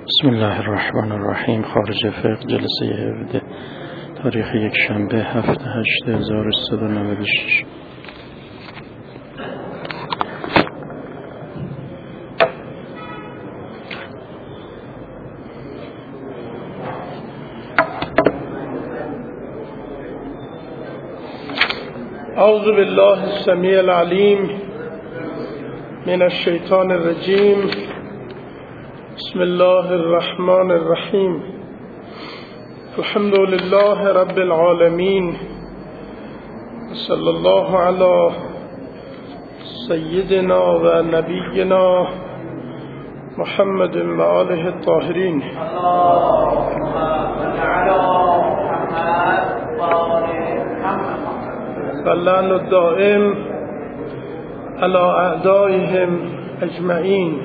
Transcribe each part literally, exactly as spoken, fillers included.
بسم الله الرحمن الرحیم. خارج فقه جلسه هفده تاریخ یک شنبه هفت هشت هزار و سیصد و نود و شش. اعوذ بالله السمیع العلیم من الشیطان الرجیم. بسم الله الرحمن الرحیم. الحمد لله رب العالمین. صلی الله علی سیدنا و نبینا محمد و آله الطاهرین. و لعن الدائم علی اعدائهم اجمعین.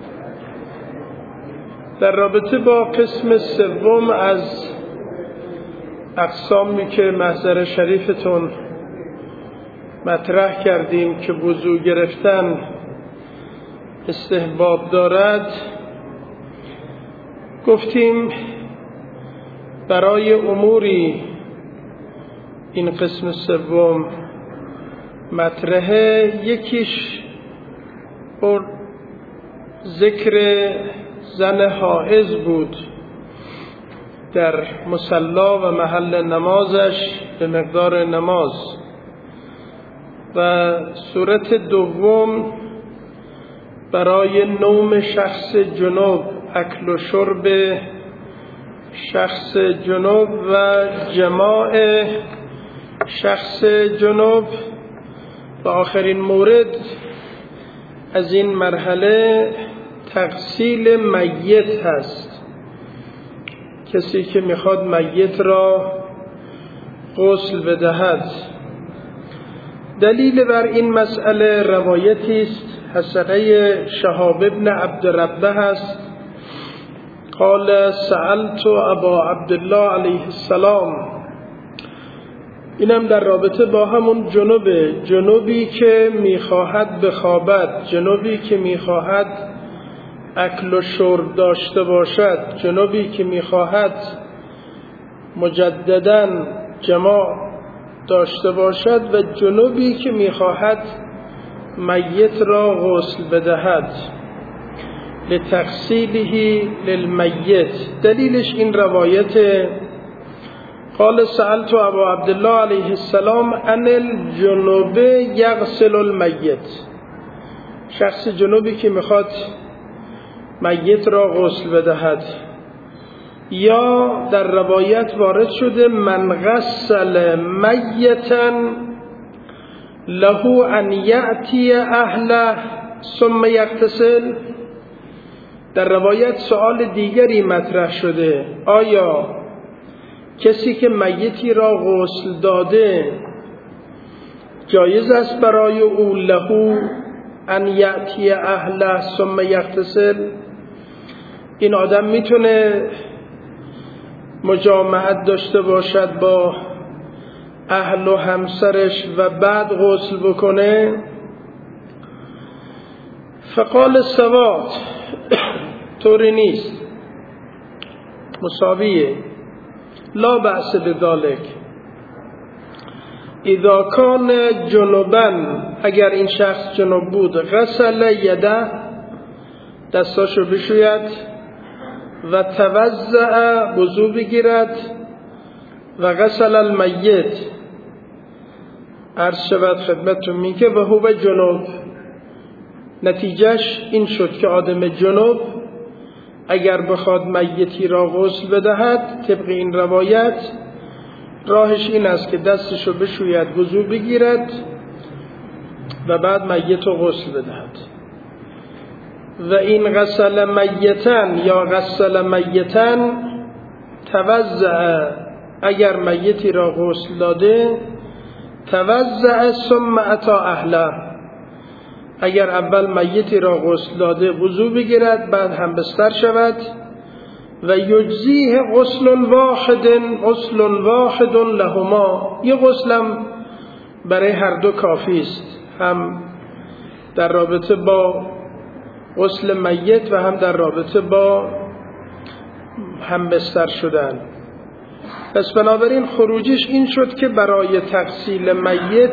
در رابطه با قسم سوم از اقسامی که محضر شریفتون مطرح کردیم که وضو گرفتن استحباب دارد، گفتیم برای اموری این قسم سوم مطرحه. یکیش ذکر زن حائض بود در مصلا و محل نمازش به مقدار نماز، و صورت دوم برای نوم شخص جنوب، اکل و شرب شخص جنوب و جماع شخص جنوب. و آخرین مورد از این مرحله تغسیل میت هست. کسی که میخواد میت را غسل بدهد. دلیل بر این مسئله روایتی است حسنه شهاب ابن عبد ربه هست. قال سألت ابا عبدالله علیه السلام. اینم در رابطه با همون جنوبه، جنوبی که میخواهد بخوابد، جنوبی که میخواهد اکل و شرب داشته باشد، جنوبی که میخواهد مجدداً جماع داشته باشد، و جنوبی که میخواهد میت را غسل بدهد. لتغسیله للمیت. دلیلش این روایت. قال سألت ابا عبدالله علیه السلام عن الجنوب یغسل المیت. شخص جنوبی که میخواد میت را غسل بدهد. یا در روایت وارد شده من غسل میتا له ان یأتی اهله ثم یغتسل. در روایت سوال دیگری مطرح شده، آیا کسی که میتی را غسل داده جایز است برای او له ان یأتی اهله ثم یغتسل؟ این آدم میتونه مجامعت داشته باشد با اهل و همسرش و بعد غسل بکنه؟ فقال سواد، طوری نیست، مساویه. لا بأس بذلك اذا کان جنوبا. اگر این شخص جنوب بود، غسل یده، دستاشو بشوید، و توضع، وضو بگیرد، و غسل المیت، عرض شود خدمتتون می که و هو جنوب. نتیجهش این شد که آدم جنوب اگر بخواد میتی را غسل بدهد، طبق این روایت راهش این است که دستشو بشوید، وضو بگیرد و بعد میت را غسل بدهد. و این غسل میتن یا غسل میتن توضع، اگر میتی را غسل داده، توضع ثم اتا اهله، اگر اول میتی را غسل داده وضو بگیرد، بعد هم بستر شود. و یجزیه غسل واحد غسل واحد لهما. یه غسلم برای هر دو کافی است، هم در رابطه با غسل میت و هم در رابطه با هم بستر شدن. پس بنابراین خروجش این شد که برای تغسیل میت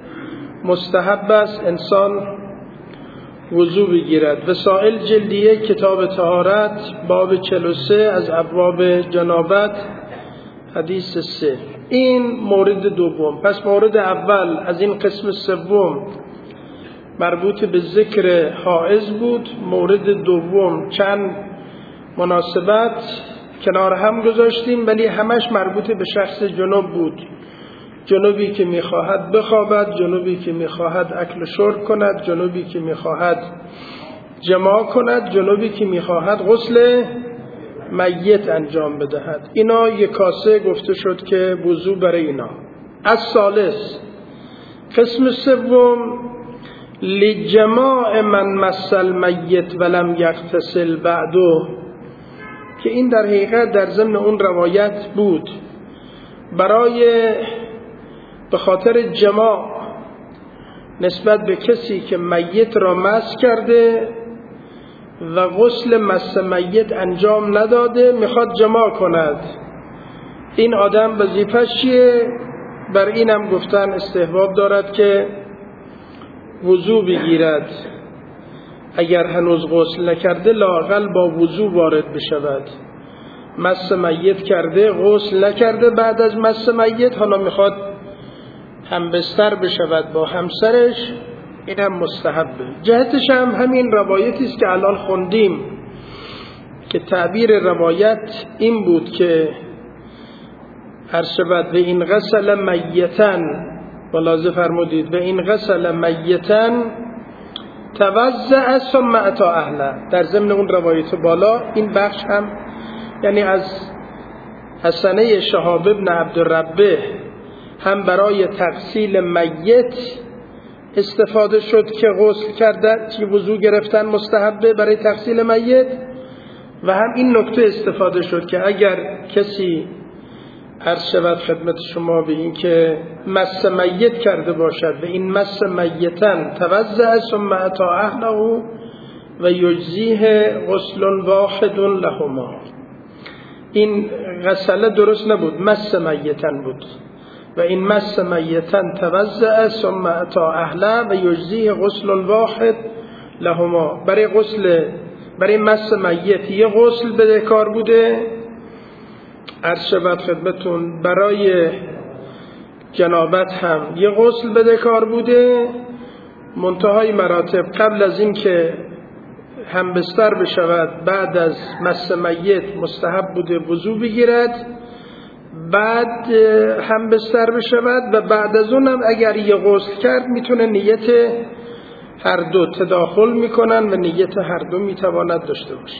مستحب است انسان وضو بگیرد. وسائل جلدیه کتاب طهارت باب چهل و سه از ابواب جنابت حدیث سه. این مورد دوم. پس مورد اول از این قسم سوم مربوط به ذکر حائض بود. مورد دوم چند مناسبت کنار هم گذاشتیم ولی همش مربوط به شخص جنوب بود. جنوبی که میخواهد بخوابد، جنوبی که میخواهد اکل و شرب کند، جنوبی که میخواهد جماع کند، جنوبی که میخواهد غسل میت انجام بدهد. اینا یک کاسه گفته شد که وضو برای اینا. از ثالث قسم سوم لجماع من مسل میت ولم یغتسل بعده، که این در حقیقت در ضمن اون روایت بود برای به خاطر جماع نسبت به کسی که میت را مس کرده و غسل مس میت انجام نداده میخواد جماع کند. این آدم وظیفه‌اش چیه؟ بر اینم گفتن استحباب دارد که وضو بگیرد. اگر هنوز غسل نکرده لااقل با وضو وارد بشود. مس میت کرده، غسل نکرده، بعد از مس میت حالا میخواد هم بستر بشود با همسرش، این هم مستحبه. جهتش هم همین روایتی است که الان خوندیم که تعبیر روایت این بود که هر شود و این غسل میتن، ملاحظه فرمودید و این غسل میتن توضع ثم اتی اهله. در ضمن اون روایت بالا این بخش هم یعنی از حسنه شهاب ابن عبدالربه هم برای تغسیل میت استفاده شد که غسل کردن که وضو گرفتن مستحبه برای تغسیل میت، و هم این نکته استفاده شد که اگر کسی عرض شود خدمت شما به این که مس میت کرده باشد و این مس میتن توضع ثم اتی اهله و یجزیه غسل واحد لهما، این غسله درست نبود، مس میتن بود و این مس میتن توضع ثم اتی اهله و یجزیه غسل واحد لهما. برای غسل برای مس میت یه غسل بدهکار بوده، عرض شود خدمتون برای جنابت هم یه غسل بدهکار بوده. منتهای مراتب قبل از این که هم بستر بشود بعد از مس میت مستحب بوده وضو بگیرد، بعد هم بستر بشود و بعد از اونم اگر یه غسل کرد میتونه نیت هر دو تداخل میکنن و نیت هر دو میتواند داشته باشه.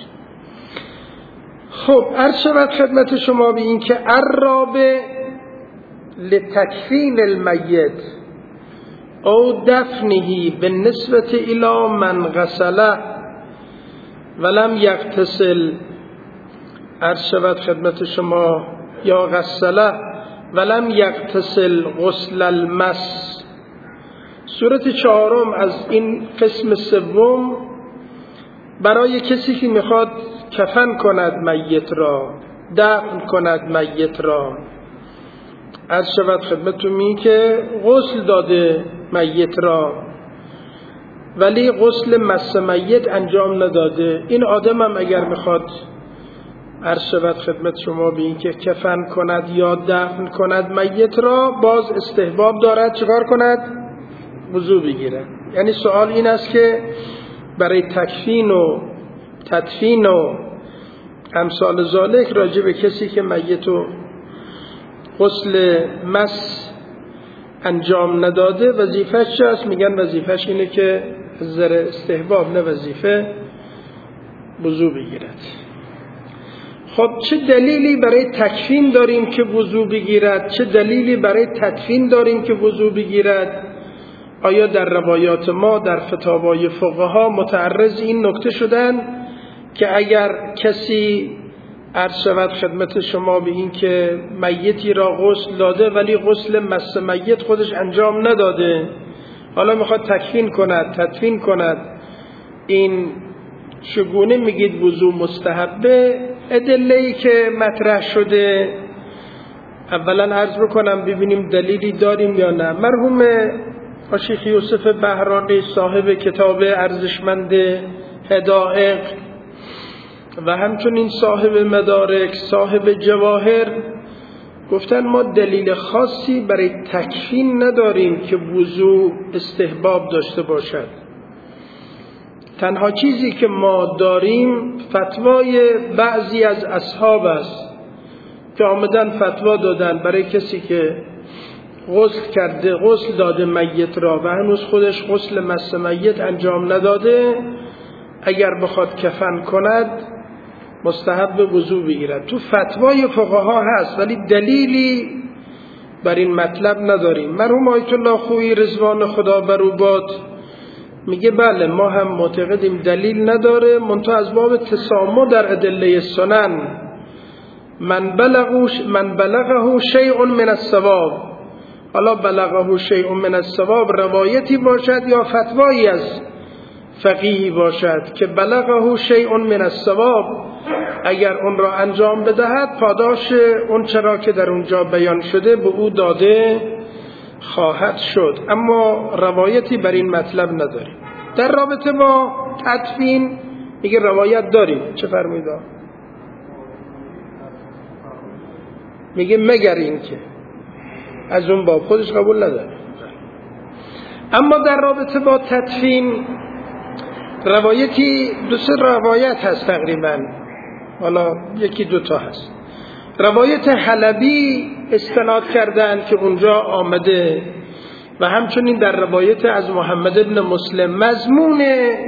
خب عرض شود خدمت شما به این که الرابع لتکفین المیت او دفنه بالنسبة الی من غسله ولم یغتسل، عرض شود خدمت شما یا غسله ولم یغتسل غسل المس. صورت چهارم از این قسم سوم برای کسی که میخواد کفن کند میت را، دفن کند میت را، عرض شود خدمتون می که غسل داده میت را ولی غسل مس میت انجام نداده. این آدم هم اگر میخواد عرض شود خدمت شما به این که کفن کند یا دفن کند میت را، باز استحباب دارد چیکار کند؟ وضو بگیرد. یعنی سوال این است که برای تکفین و تدفین و امثال ذالک راجع به کسی که میت و غسل مس انجام نداده وظیفه‌اش چه است؟ میگن وظیفه‌اش اینه که زر استحباب نه وظیفه وضو بگیرد. خب چه دلیلی برای تکفین داریم که وضو بگیرد؟ چه دلیلی برای تدفین داریم که وضو بگیرد؟ آیا در روایات ما در فتاوای فقها متعرض این نکته شدن که اگر کسی عرض شود خدمت شما به این که میتی را غسل داده ولی غسل مس میت خودش انجام نداده، حالا میخواد تکفین کند تدفین کند، این چگونه میگید وضو مستحبه؟ ادله‌ای که مطرح شده اولا عرض بکنم ببینیم دلیلی داریم یا نه. مرحوم شیخ یوسف بهرانی صاحب کتاب ارزشمند حدائق و همچنین صاحب مدارک، صاحب جواهر گفتن ما دلیل خاصی برای تکفین نداریم که وضو استحباب داشته باشد. تنها چیزی که ما داریم فتوای بعضی از اصحاب است که آمدن فتوا دادن برای کسی که غسل کرده، غسل داده میت را و هنوز خودش غسل مس میت انجام نداده، اگر بخواد کفن کند مستحب وضو بگیرد. تو فتوای فقها هست ولی دلیلی بر این مطلب نداریم. مرحوم آیت الله خویی رضوان خدا بر او باد میگه بله ما هم معتقدیم دلیل نداره، منتها از باب تسامح در ادله سنن من بلغه من بلغه شیء من الثواب، حالا بلغه شیء من الثواب روایتی باشد یا فتوایی از فقیهی باشد که بلغه شیء من الثواب، اگر اون را انجام بدهد پاداش اون چرا که در اونجا بیان شده به او داده خواهد شد. اما روایتی بر این مطلب نداریم. در رابطه با تدفین میگه روایت داریم. چه فرمایید؟ میگه مگر این که از اون باب خودش قبول نداره. اما در رابطه با تدفین روایتی دو سه روایت هست تقریبا، حالا یکی دوتا هست. روایت حلبی استناد کردن که اونجا آمده و همچنین در روایت از محمد ابن مسلم. مضمون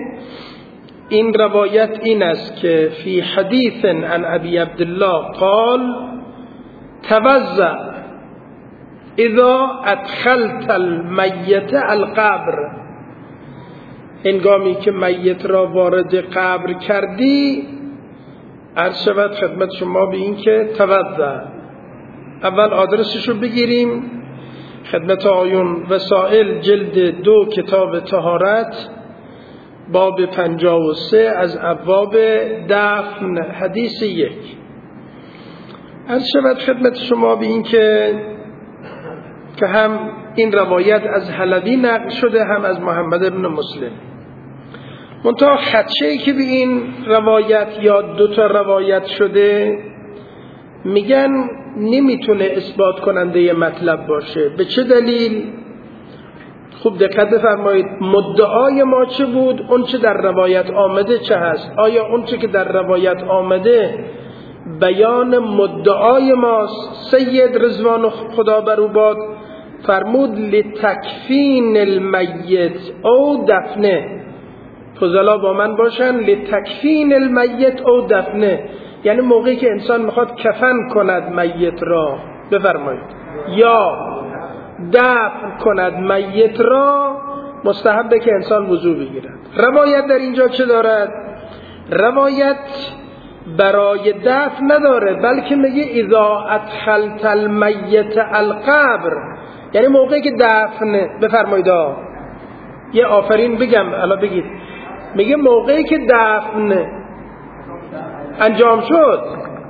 این روایت این است که فی حدیث عن ابی عبدالله قال توضأ اذا ادخلت المیت القبر، هنگامی که میت را وارد قبر کردی عرض شود خدمت شما به این که توضأ. اول آدرسشو بگیریم خدمت آیون وسائل جلد دو کتاب طهارت باب پنجاه و سه از ابواب دفن حدیث یک. عرض شود خدمت شما به این که که هم این روایت از حلبی نقل شده هم از محمد ابن مسلم. منتها خدشه‌ای که به این روایت یا دوتا روایت شده میگن نمیتونه اثبات کننده مطلب باشه. به چه دلیل؟ خوب دقت بفرمایید. مدعای ما چه بود؟ اون چه در روایت آمده چه هست؟ آیا اون چه که در روایت آمده بیان مدعای ماست؟ سید رضوان خدا بر او باد فرمود لتکفین المیت او دفنه. فضلا با من باشن. لتکفین المیت او دفنه، یعنی موقعی که انسان میخواد کفن کند میت را، بفرمایید، یا دفن کند میت را، مستحبه که انسان وضو بگیرد. روایت در اینجا چه دارد؟ روایت برای دفن نداره، بلکه میگه اذا ادخلت المیت القبر، یعنی موقعی که دفن، بفرمایید یه آفرین بگم الا بگید، میگه موقعی که دفن انجام شد.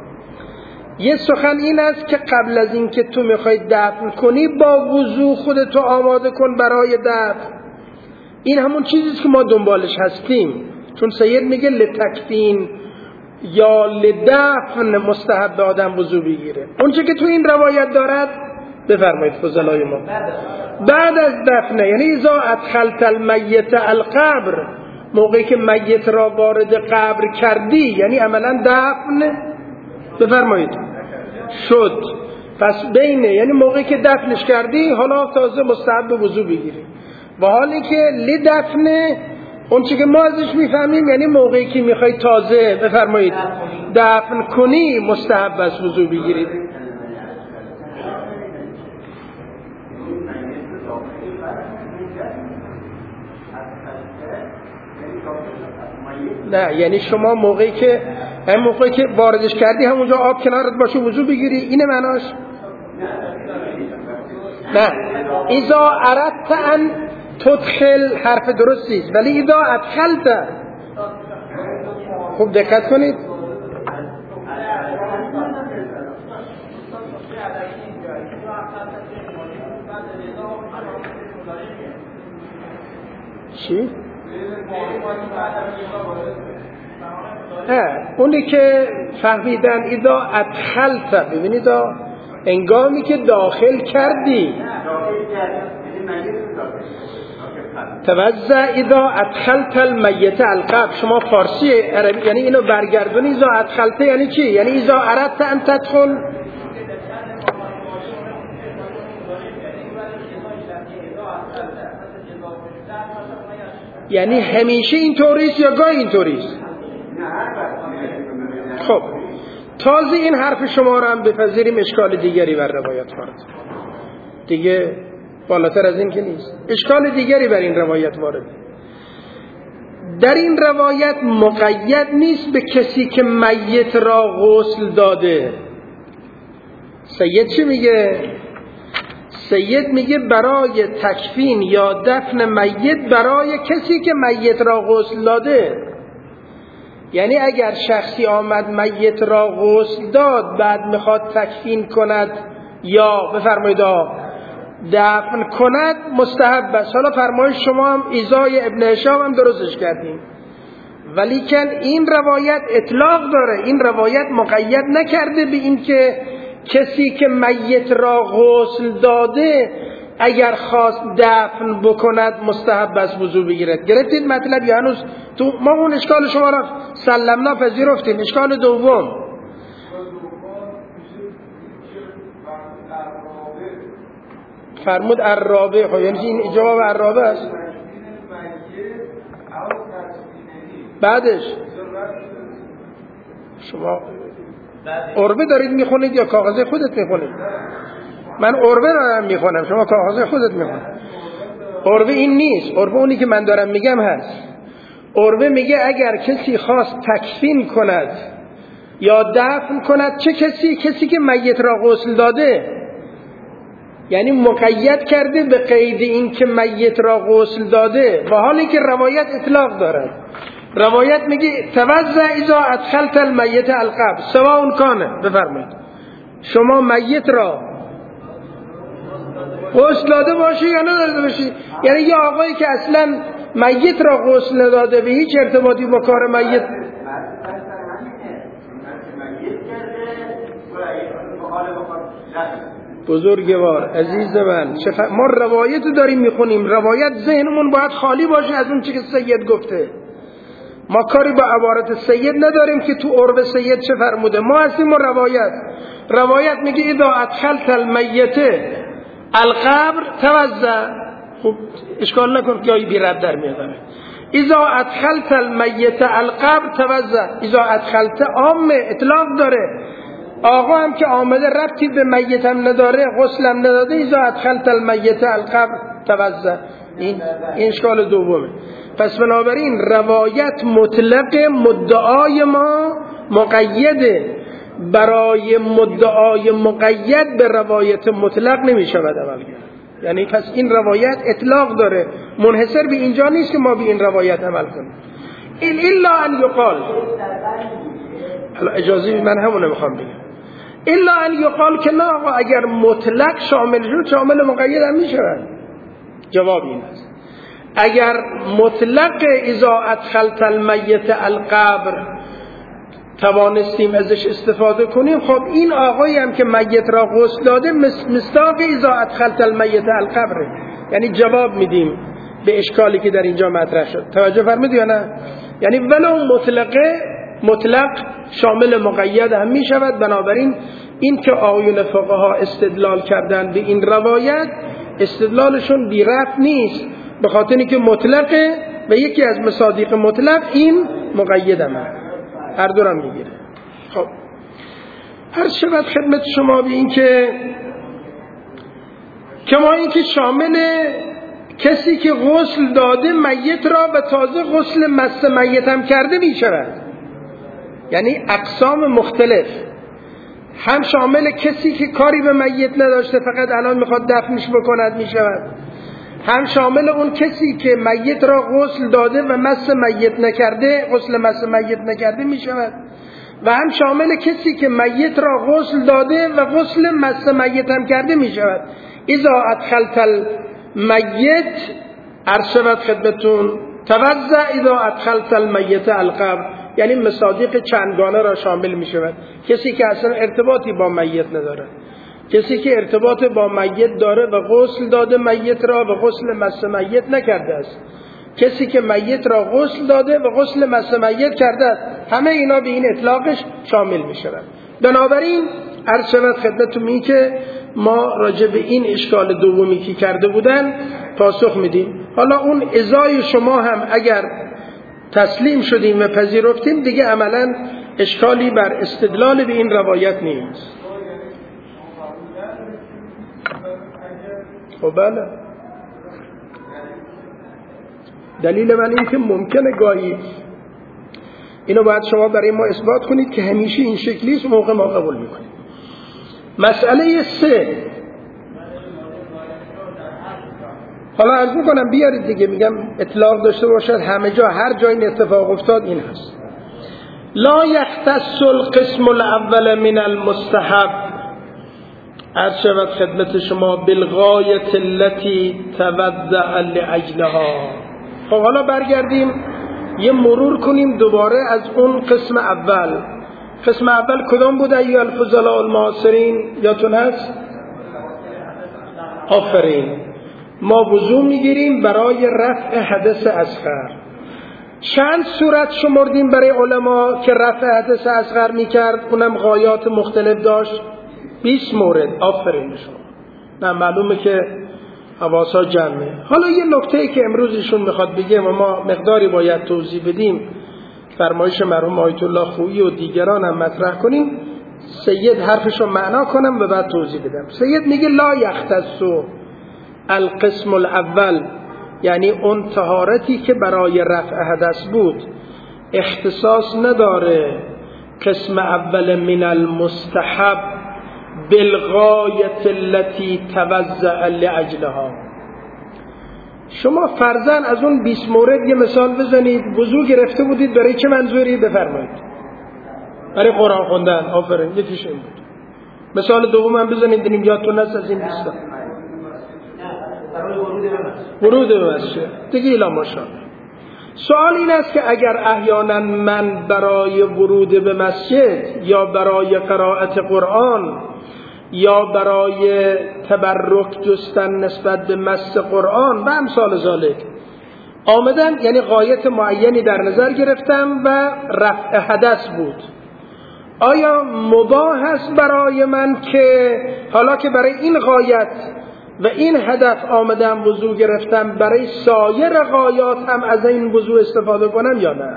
یه سخن این است که قبل از این که تو میخوای دفن کنی با وضو خودتو آماده کن برای دفن. این همون چیزیست که ما دنبالش هستیم، چون سید میگه لتکفین یا لدفن مستحب آدم وضو بگیره. اون چه که تو این روایت دارد بفرمایید فضلای ما بعد از دفنه، یعنی اذا ادخلت المیت القبر، موقعی که میت را وارد قبر کردی، یعنی عملا دفن بفرمایید شد. پس بینه، یعنی موقعی که دفنش کردی حالا تازه مستحب وضو بگیری. و حالی که لدفنه اون چی که ما ازش میفهمیم یعنی موقعی که میخوای تازه بفرمایید دفن کنی مستحب است وضو بگیرید. نه، یعنی شما موقعی که هم موقعی که واردش کردی همونجا آب کنارت باشه وضو بگیری، اینه معناش؟ نه، اذا اردت ان تدخل حرف درستی، ولی اذا ادخلت، خوب دقت کنید، چی؟ نه اونی که فهمیدن اذا ادخلت، ببینید انگامی که داخل کردی، توزع اذا ادخلت المیت القبر. شما فارسی عربی یعنی اینو برگردونی، اذا ادخلت یعنی چی؟ یعنی اذا اردت ان تدخل، یعنی همیشه اینطوریست یا گاهی اینطوریست؟ خب تازه این حرف شما رو هم بپذیریم اشکال دیگری بر روایت وارد، دیگه بالاتر از این که نیست. اشکال دیگری بر این روایت وارد، در این روایت مقید نیست به کسی که میت را غسل داده. سید چی میگه؟ سید میگه برای تکفین یا دفن میت برای کسی که میت را غسل داده. یعنی اگر شخصی آمد میت را غسل داد بعد میخواد تکفین کند یا بفرمایید دفن کند مستحب است. حالا فرمایش شما هم ایزای ابن هشام هم درستش کردیم، ولیکن این روایت اطلاق داره، این روایت مقید نکرده به این که کسی که میت را غسل داده اگر خواست دفن بکند مستحب است وضو بگیرد. گرفتید مطلب؟ یا هنوز تو ما اون اشکال شما را سلمنا پذیرفتیم. اشکال دوم فرمود الرابع، خب یعنی این جواب الرابع است. بعدش شما عربه دارید میخونید یا کاغذ خودت میخونید؟ من عربه دارم میخونم، شما کاغذ خودت میخونید. عربه این نیست، عربه اونی که من دارم میگم هست. عربه میگه اگر کسی خواست تکفین کند یا دفن کند، چه کسی؟ کسی که میت را غسل داده. یعنی مقید کرده به قید این که میت را غسل داده، و حالی که روایت اطلاق دارد. روایت میگه توزع اذا ادخلت المیت القبر سواء کانه. بفرمایید شما میت را غسل داده باشی یا نداده باشی. یعنی یه آقایی که اصلا میت را غسل نداده به هیچ ارتباطی با کار میت، بزرگوار عزیز من، ما روایت داریم میخونیم، روایت ذهنمون باید خالی باشه از اون چی که سید گفته. ما کاری با عبارت سید نداریم که تو عرب سید چه فرموده، ما هستیم و روایت. روایت میگه اذا ادخلت المیت القبر توزع. خب اشکال نکن که بی رد در میاد. اذا ادخلت المیت القبر توزع. اذا ادخلت عام اطلاق داره، آقا هم که آمده ربطی به میتم نداره، غسلم نداده، اذا ادخلت المیت القبر توزع. این این اشکال دومه. پس بنابراین روایت مطلق، مدعای ما مقیده، برای مدعای مقید به روایت مطلق نمی شود عمل کرد. یعنی پس این روایت اطلاق داره، منحصر به اینجا نیست که ما به این روایت عمل کنیم. الا ان یقال، حالا اجازه من همونه میخوام بگم، الا ان یقال که نه آقا اگر مطلق شامل شد شامل مقید هم میشود. جواب این است اگر مطلق اذا ادخلت المیت القبر توانستیم ازش استفاده کنیم، خب این آقایی هم که میت را غسل داده مصداق اذا ادخلت المیت القبر، یعنی جواب میدیم به اشکالی که در اینجا مطرح شد. توجه فرمودید یا نه؟ یعنی ولو مطلقه مطلق شامل مقید هم می شود. بنابراین این که آیون فقها استدلال کردن به این روایت استدلالشون بی رفع نیست، به خاطر اینکه مطلقه و یکی از مصادیق مطلق این مقید هم هر دو را میگیره. خب هر شود خدمت شما به این که کما این که شامل کسی که غسل داده میت را و تازه غسل مس میت هم کرده می شود. یعنی اقسام مختلف، هم شامل کسی که کاری به میت نداشته فقط الان میخواد دفنش بکند می شود، هم شامل اون کسی که میت را غسل داده و مس میت نکرده، غسل مس میت نکرده می شود، و هم شامل کسی که میت را غسل داده و غسل مس میت هم کرده می شود. اذا ادخلت المیت عرض شود خدمتون توزع اذا ادخلت المیت القبر، یعنی مصادیق چندگانه را شامل می شود. کسی که اصلا ارتباطی با میت نداره، کسی که ارتباط با میت داره و غسل داده میت را و غسل مس میت نکرده است، کسی که میت را غسل داده و غسل مس میت کرده است، همه اینا به این اطلاقش شامل می شود. بنابراین عرض شود خدمتتون این که ما راجع به این اشکال دومی که کرده بودن پاسخ میدیم. حالا اون ازای شما هم اگر تسلیم شدیم و پذیرفتیم دیگه عملا اشکالی بر استدلال به این روایت نیست. خب بله، دلیل من این که ممکنه گاهی اینو باید شما برای ما اثبات کنید که همیشه این شکلی است، موقع ما قبول میکنیم. مسئله سه، حالا عرض میکنم بیارید دیگه، میگم اطلاق داشته باشد همه جا، هر جای این اتفاق افتاد این هست. لا یختص القسم الاول من المستحب، عرض شود خدمت شما بالغایت التي توضع لاجلها. خب حالا برگردیم یه مرور کنیم دوباره از اون قسم اول. قسم اول کدام بود ایها الفضلاء المعاصرین؟ یادتون هست؟ آفرین. ما وضو میگیریم برای رفع حدث اصغر. چند صورت شمردیم برای علما که رفع حدث اصغر میکرد، اونم غایات مختلف داشت، بیست مورد. آفرین شما. نه معلومه که حواسا جمعه. حالا یه نکته که امروز ایشون میخواد بگه و ما مقداری باید توضیح بدیم، فرمایش مرحوم آیت الله خویی و دیگران هم مطرح کنیم. سید حرفشو معنا کنم و بعد توضیح بدم. سید میگه لا یختص القسم الاول، یعنی اون طهارتی که برای رفع حدث بود اختصاص نداره قسم اول من المستحب بالغایت التي توزع لاجلها. شما فرضاً از اون بیست مورد یه مثال بزنید. وضو گرفته بودید برای چه منظوری؟ بفرمایید. برای قرآن خوندن. آفرین، یکیش این بود. مثال دوم هم بزنید ببینیم یادتون هست از این بیستا. ورود به مسجد دیگه. الا ماشاءالله. سوال این است که اگر احیانا من برای ورود به مسجد یا برای قرائت قرآن یا برای تبرک جستن نسبت به مس قرآن و امثال ذالک آمدن، یعنی غایت معینی در نظر گرفتم و رفع حدث بود، آیا مباح است برای من که حالا که برای این غایت و این هدف آمدم وضو گرفتم برای سایر غایات هم از این وضو استفاده کنم یا نه؟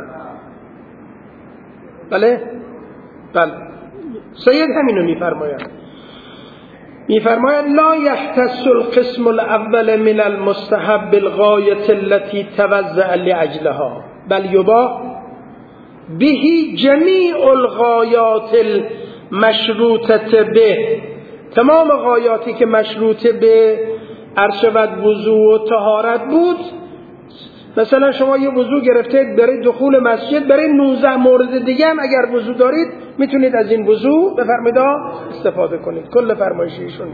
بله؟ بله. سید همینو میفرماید. میفرماید لا یختص القسم الاول من المستحب بالغایت التي توزع لاجلها بل یباح به جمیع الغایات المشروطه به، تمام غایاتی که مشروط به ارشد وضو و طهارت بود. مثلا شما یه وضو گرفتید برای دخول مسجد، برای نوزده مورد دیگه هم اگر وضو دارید میتونید از این وضو بفرمایید استفاده کنید. کل فرمایش ایشون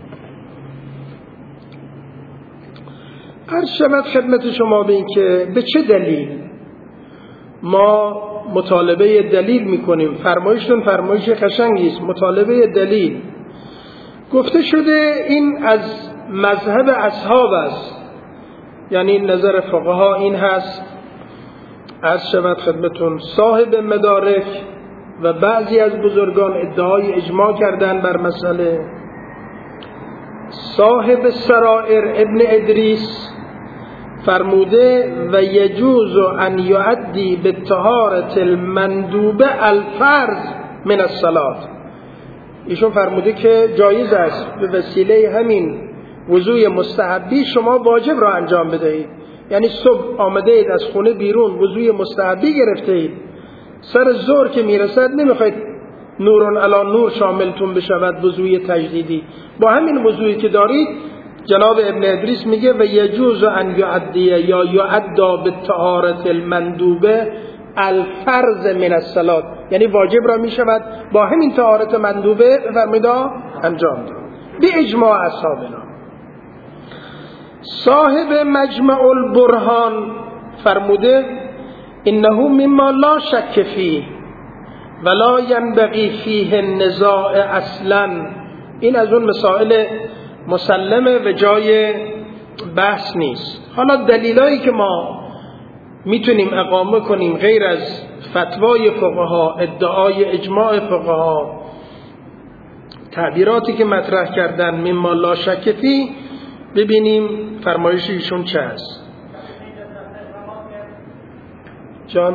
ارشد خدمت شما به این که به چه دلیل ما مطالبه دلیل میکنیم. فرمایشتون فرمایش قشنگی است، مطالبه دلیل. گفته شده این از مذهب اصحاب است، یعنی نظر فقها این هست. عرض شود خدمتون صاحب مدارک و بعضی از بزرگان ادعای اجماع کردن بر مسئله. صاحب سرائر ابن ادریس فرموده و یجوز ان یؤدی بالطهارة المندوبه الفرض من الصلاة. ایشون فرموده که جایز است به وسیله همین وضوء مستحبی شما واجب را انجام بدهید. یعنی صبح آمده اید از خونه بیرون وضوء مستحبی گرفته اید، سر ظهر که میرسد نمیخواید نورون علی نور شاملتون بشود وضوء تجدیدی، با همین وضوئی که دارید جناب ابن ادریس میگه و یجوز ان یعدی یا یعدا بالطهارة المندوبه الفرض من الصلاة، یعنی واجب را میشود با همین طهارت مندوبه فرموده انجام داد به اجماع اصحابنا. صاحب مجمع البرهان فرموده انه مما لا شک فیه ولا ینبغی فیه النزاع اصلا. این از اون مسائل مسلمه و جای بحث نیست. حالا دلیلایی که ما میتونیم اقامه کنیم غیر از فتوای فقها، ادعای اجماع فقها، تعبیراتی که مطرح کردن مما لا شک فیه، ببینیم فرمایش ایشون چه است. جان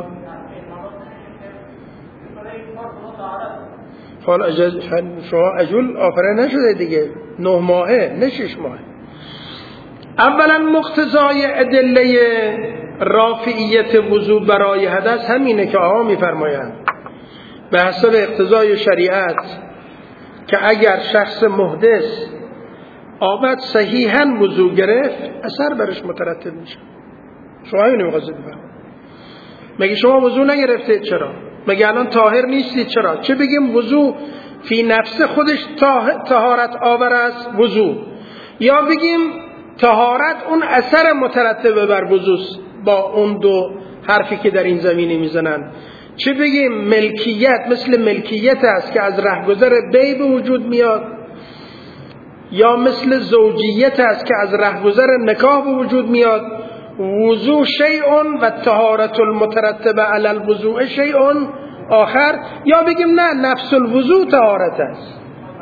حالا شما عجول آفرین نشده دیگه، نه ماهه نه شش ماهه. اولا مقتضای ادله رافعیت وضو برای حدث همینه که آقا میفرمایند به حسب اقتضای شریعت که اگر شخص محدث آمد صحیحاً وضو گرفت اثر برش مترتب میشه. شما اینو می‌خواستید بفرمایید. مگه شما وضو نگرفتید؟ چرا؟ مگه الان طاهر نیستید؟ چرا؟ چه بگیم وضو فی نفس خودش طهارت آور است وضو، یا بگیم طهارت اون اثر مترتب بر وضو با اون دو حرفی که در این زمینه میزنن. چه بگیم ملکیت مثل ملکیت است که از رهگذر بی به وجود میاد، یا مثل زوجیت است که از رهگذر نکاح به وجود میاد. وضو شیء و طهارت المترتبه علی الوضوء شیء آخر، یا بگیم نه نفس الوضو طهارت است.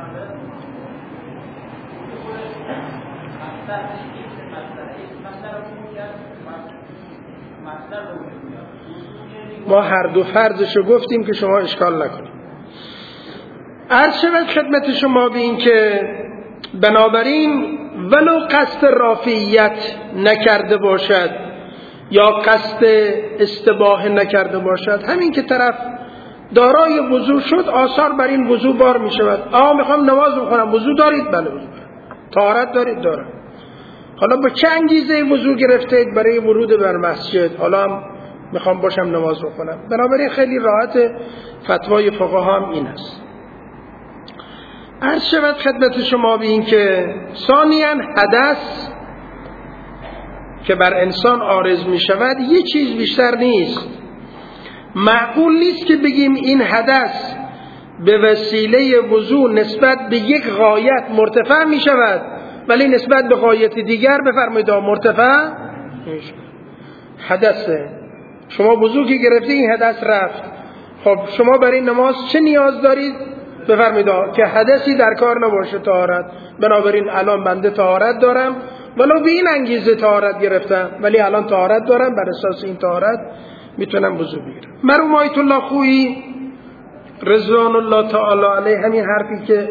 ما هر دو فرضشو گفتیم که شما اشکال نکنید. عرض شود خدمت شما به این که بنابراین ولو قصد رافعیت نکرده باشد یا قصد استباحه نکرده باشد، همین که طرف دارای وضو شد آثار بر این وضو بار می شود. آقا میخوام نماز بخونم، وضو دارید؟ بله وضو دارم. طهارت دارید؟ دارم. حالا با چه انگیزه وضو گرفتید؟ برای ورود بر مسجد. حالا هم میخوام باشم نماز بخونم. بنابراین خیلی راحت، فتوای فقها هم این است. عرض شود خدمت شما به این که ثانیاً حدث که بر انسان عارض می شود یه چیز بیشتر نیست. معقول نیست که بگیم این حدث به وسیله وضو نسبت به یک غایت مرتفع می شود ولی نسبت به غایت دیگر بفرمایید مرتفع میشه. حدثه شما وضو که گرفتی این حدث رفت، خب شما برای نماز چه نیاز دارید؟ بفرمایید که حدثی در کار نباشه طهارت. بنابراین الان بنده طهارت دارم، ولو به این انگیزه طهارت گرفتم ولی الان طهارت دارم، بر اساس این طهارت میتونم وضو بگیرم. مرحوم آیت الله خویی رضوان الله تعالی علیه همین حرفی که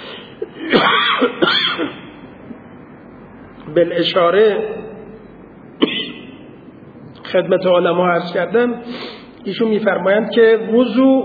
بالاشاره خدمت علما عرض کردم، ایشون میفرمایند که وضو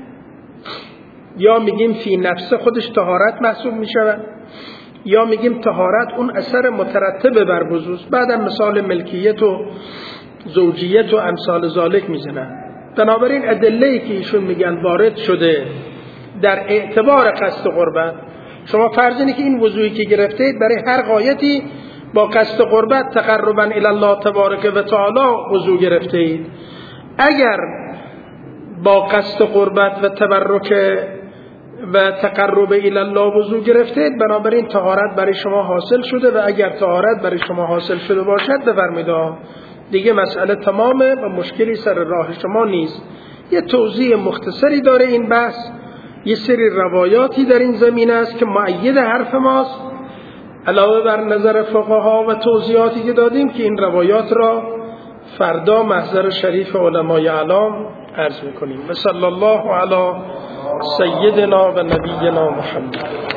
یا میگیم فی نفس خودش طهارت محسوب میشود، یا میگیم طهارت اون اثر مترتب بر وضو. بعدم مثال ملکیت و زوجیت و امثال ذالک میزنن. بنابراین ادله‌ای که ایشون میگن وارد شده در اعتبار قصد قربت، شما فرض اینه که این وضویی که گرفتید برای هر غایتی با قصد قربت تقربا الی الله تبارک و تعالی وضو گرفتید. اگر با قصد قربت و تبرک و تقرب الی الله وضو گرفتید، بنابراین طهارت برای شما حاصل شده و اگر طهارت برای شما حاصل شده باشد بفرمایید دیگه مسئله تمامه و مشکلی سر راه شما نیست. یه توضیح مختصری داره این بحث. یه سری روایاتی در این زمینه است که مؤید حرف ماست، علاوه بر نظر فقها و توضیحاتی که دادیم که این روایات را فردا محضر شریف علمای اعلام عرض میکنیم. و صلی الله علی سیدنا و نبینا محمد.